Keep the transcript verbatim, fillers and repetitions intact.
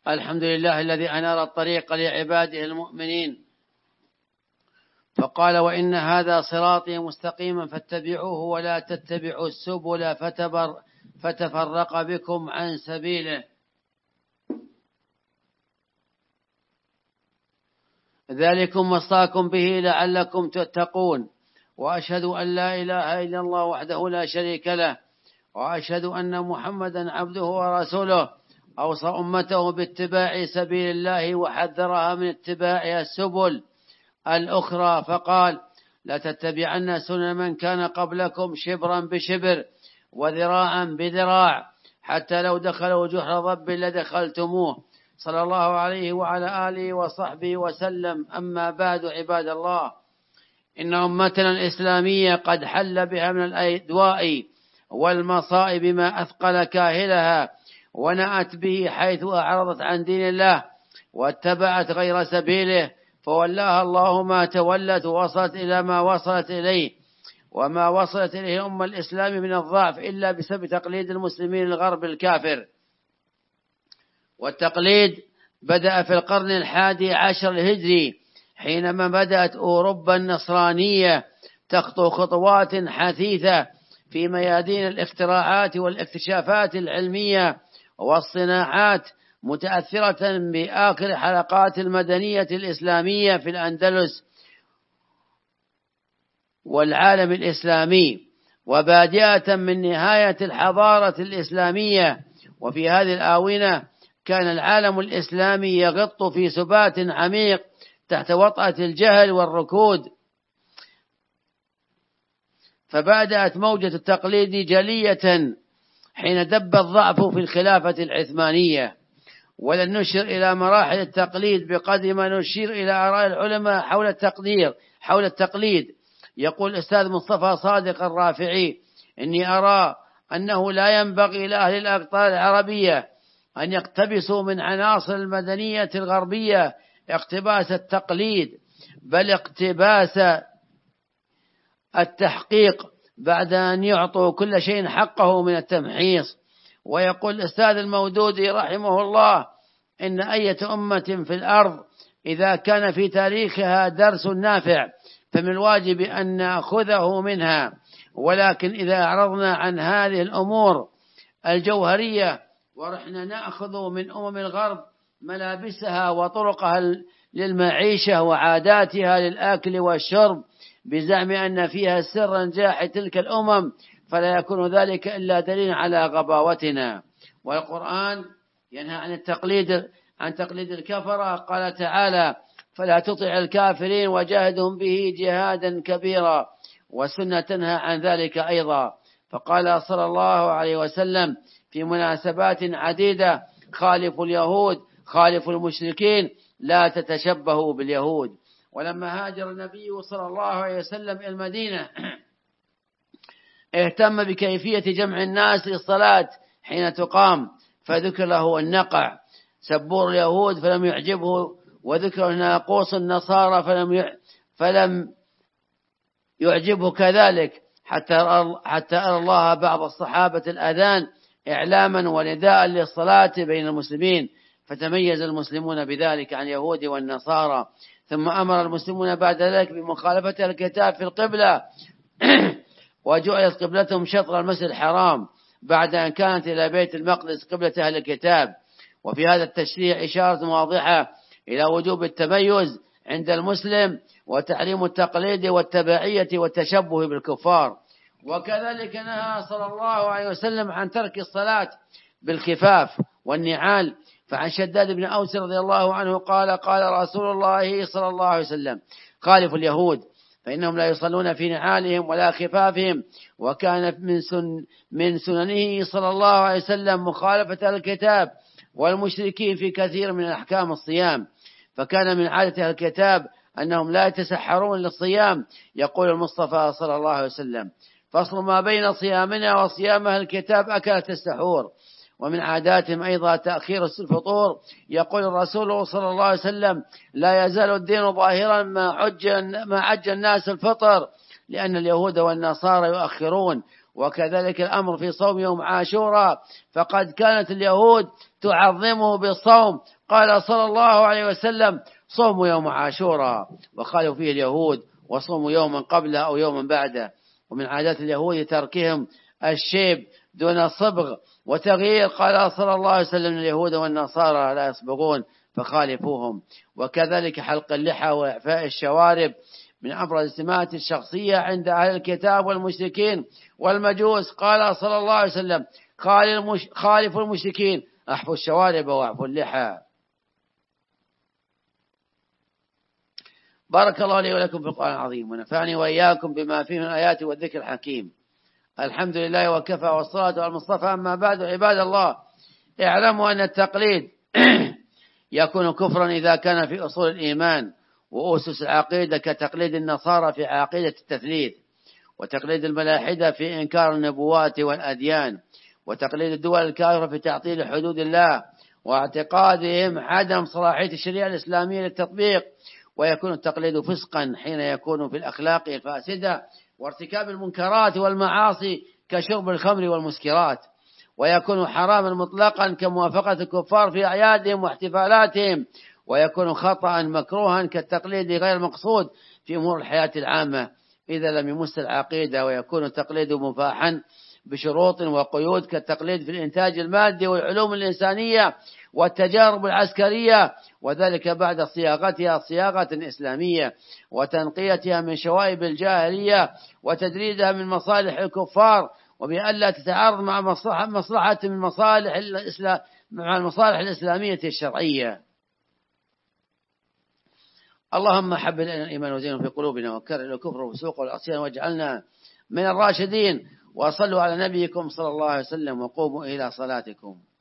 الحمد لله الذي أنار الطريق لعباده المؤمنين، فقال: وإن هذا صراطي مستقيما فاتبعوه ولا تتبعوا السبل فتبر فتفرق بكم عن سبيله، ذلكم وصاكم به لعلكم تتقون. وأشهد أن لا إله إلا الله وحده لا شريك له، وأشهد أن محمدا عبده ورسوله، أوصى أمته باتباع سبيل الله وحذرها من اتباع السبل الأخرى، فقال: لا تتبعن سنن من كان قبلكم شبرا بشبر وذراعا بذراع حتى لو دخلوا جحر ضب لدخلتموه، صلى الله عليه وعلى آله وصحبه وسلم. أما بعد، عباد الله، إن أمتنا الإسلامية قد حل بها من الأدواء والمصائب ما أثقل كاهلها، ونأت به حيث أعرضت عن دين الله واتبعت غير سبيله، فولاها الله ما تولت ووصلت إلى ما وصلت إليه. وما وصلت إليه الأمة الإسلامية من الضعف إلا بسبب تقليد المسلمين الغرب الكافر. والتقليد بدأ في القرن الحادي عشر الهجري، حينما بدأت أوروبا النصرانية تخطو خطوات حثيثة في ميادين الاختراعات والاكتشافات العلمية والصناعات، متأثرة بآخر حلقات المدنية الإسلامية في الأندلس والعالم الإسلامي، وبادئة من نهاية الحضارة الإسلامية. وفي هذه الآونة كان العالم الإسلامي يغط في سبات عميق تحت وطأة الجهل والركود، فبدأت موجة التقليد جلية حين دب الضعف في الخلافة العثمانية. ولن نشير إلى مراحل التقليد بقدر ما نشير إلى آراء العلماء حول التقدير حول التقليد. يقول الأستاذ مصطفى صادق الرافعي: إني أرى أنه لا ينبغي لأهل الأقطار العربية أن يقتبسوا من عناصر المدنية الغربية اقتباس التقليد، بل اقتباس التحقيق بعد أن يعطوا كل شيء حقه من التمحيص. ويقول الأستاذ المودودي رحمه الله: إن أية أمة في الأرض إذا كان في تاريخها درس نافع فمن الواجب أن نأخذه منها، ولكن إذا أعرضنا عن هذه الأمور الجوهرية ورحنا نأخذ من أمم الغرب ملابسها وطرقها للمعيشة وعاداتها للأكل والشرب بزعم أن فيها سر نجاح تلك الأمم، فلا يكون ذلك إلا دليل على غباوتنا. والقرآن ينهى عن التقليد عن تقليد الكفرة، قال تعالى: فلا تطع الكافرين وجاهدهم به جهادا كبيرا، والسنة تنهى عن ذلك أيضا. فقال صلى الله عليه وسلم في مناسبات عديدة: خالفوا اليهود، خالفوا المشركين، لا تتشبهوا باليهود. ولما هاجر النبي صلى الله عليه وسلم إلى المدينة اهتم بكيفية جمع الناس للصلاة حين تقام، فذكر له النقع سبور اليهود فلم يعجبه، وذكر ناقوس النصارى فلم فلم يعجبه كذلك، حتى حتى أرى الله بعض الصحابة الأذان إعلاما ونداء للصلاة بين المسلمين، فتميز المسلمون بذلك عن اليهود والنصارى. ثم أمر المسلمون بعد ذلك بمخالفة الكتاب في القبلة وجعلت قبلتهم شطر المسجد الحرام بعد أن كانت إلى بيت المقدس قبلة أهل الكتاب. وفي هذا التشريع إشارة واضحة إلى وجوب التميز عند المسلم وتحريم التقليد والتبعية والتشبه بالكفار. وكذلك نهى صلى الله عليه وسلم عن ترك الصلاة بالخفاف والنعال. فعن شداد بن أوس رضي الله عنه قال: قال رسول الله صلى الله عليه وسلم: خالفوا اليهود فإنهم لا يصلون في نعالهم ولا خفافهم. وكان من سن من سننه صلى الله عليه وسلم مخالفة الكتاب والمشركين في كثير من أحكام الصيام، فكان من عادة الكتاب أنهم لا يتسحرون للصيام. يقول المصطفى صلى الله عليه وسلم: فصل ما بين صيامنا وصيام أهل الكتاب أكلة السحور. ومن عاداتهم أيضا تأخير الفطور. يقول الرسول صلى الله عليه وسلم: لا يزال الدين ظاهرا ما عج ما عج الناس الفطر لأن اليهود والنصارى يؤخرون. وكذلك الأمر في صوم يوم عاشوراء، فقد كانت اليهود تعظمه بالصوم، قال صلى الله عليه وسلم: صوموا يوم عاشوراء، وقالوا فيه اليهود: وصوموا يوما قبله أو يوما بعده. ومن عادات اليهود تركهم الشيب دون صبغ وتغيير، قال صلى الله عليه وسلم: اليهود والنصارى لا يصبغون فخالفوهم. وكذلك حلق اللحى وإعفاء الشوارب من أبرز السمات الشخصية عند أهل الكتاب والمشركين والمجوس، قال صلى الله عليه وسلم: خالفوا المشركين، أحفوا الشوارب وأعفوا اللحى. بارك الله لي ولكم في القرآن العظيم، ونفعني وإياكم بما فيه من الآيات والذكر الحكيم. الحمد لله وكفى، والصلاة على المصطفى. أما بعد، عباد الله، اعلموا أن التقليد يكون كفرا إذا كان في أصول الإيمان وأسس العقيدة، كتقليد النصارى في عقيدة التثليث، وتقليد الملاحدة في إنكار النبوات والأديان، وتقليد الدول الكافرة في تعطيل حدود الله، واعتقادهم عدم صلاحية الشريعة الإسلامية للتطبيق. ويكون التقليد فسقا حين يكون في الأخلاق الفاسدة وارتكاب المنكرات والمعاصي كشرب الخمر والمسكرات. ويكون حراما مطلقا كموافقة الكفار في أعيادهم واحتفالاتهم. ويكون خطأ مكروها كالتقليد غير مقصود في أمور الحياة العامة إذا لم يمس العقيدة. ويكون التقليد مباحا بشروط وقيود كالتقليد في الإنتاج المادي والعلوم الإنسانية والتجارب العسكرية، وذلك بعد صياغتها صياغة إسلامية وتنقيتها من شوائب الجاهلية وتدريدها من مصالح الكفار، وبألا تتعارض مع مصلحة مصلحة من مصالح الإسلام مع المصالح الإسلامية الشرعية. اللهم حبب لنا الإيمان وزينه في قلوبنا، وكره الكفر والفسوق والعصيان، واجعلنا من الراشدين. وصلوا على نبيكم صلى الله عليه وسلم، وقوموا إلى صلاتكم.